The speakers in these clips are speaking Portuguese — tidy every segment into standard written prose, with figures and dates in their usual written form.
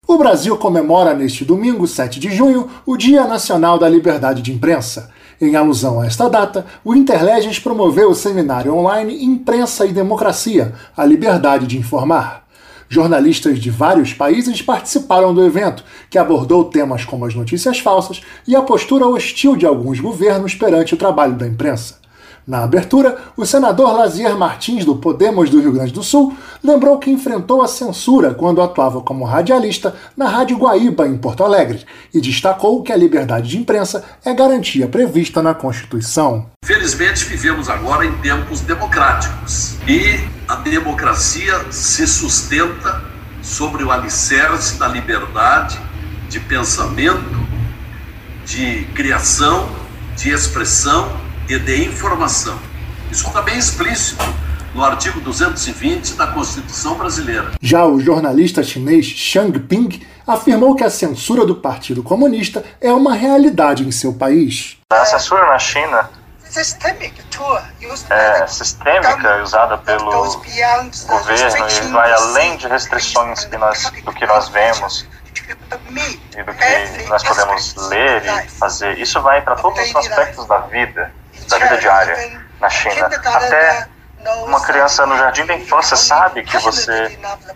O Brasil comemora neste domingo, 7 de junho, o Dia Nacional da Liberdade de Imprensa. Em alusão a esta data, o Interleges promoveu o seminário online Imprensa e Democracia, a Liberdade de Informar. Jornalistas de vários países participaram do evento, que abordou temas como as notícias falsas e a postura hostil de alguns governos perante o trabalho da imprensa. Na abertura, o senador Lazier Martins, do Podemos do Rio Grande do Sul, lembrou que enfrentou a censura quando atuava como radialista na Rádio Guaíba, em Porto Alegre, e destacou que a liberdade de imprensa é garantia prevista na Constituição. Felizmente, vivemos agora em tempos democráticos e a democracia se sustenta sobre o alicerce da liberdade de pensamento, de criação, de expressão e de informação. Isso está bem explícito no artigo 220 da Constituição brasileira. Já o jornalista chinês Xiang Ping afirmou que a censura do Partido Comunista é uma realidade em seu país. A censura na China é sistêmica, usada pelo governo, e vai além de restrições do que nós vemos e do que nós podemos ler e fazer. Isso vai para todos os aspectos da vida diária na China. Até uma criança no jardim da infância sabe que você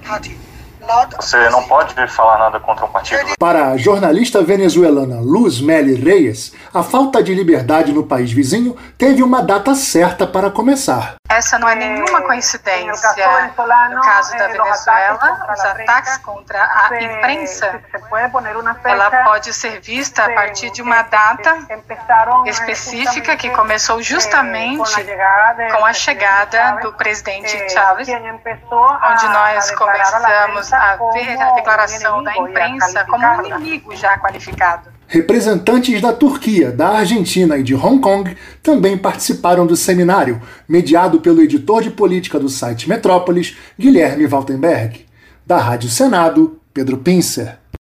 não pode falar nada contra um partido. Para a jornalista venezuelana Luz Meli Reyes, a falta de liberdade no país vizinho teve uma data certa para começar. Essa não é nenhuma coincidência. No caso da Venezuela, os ataques contra a imprensa, ela pode ser vista a partir de uma data específica que começou justamente com a chegada do presidente Chávez, onde nós começamos a ver a declaração da imprensa como um inimigo já qualificado. Representantes da Turquia, da Argentina e de Hong Kong também participaram do seminário, mediado pelo editor de política do site Metrópolis, Guilherme Waltenberg. Da Rádio Senado, Pedro Pincer.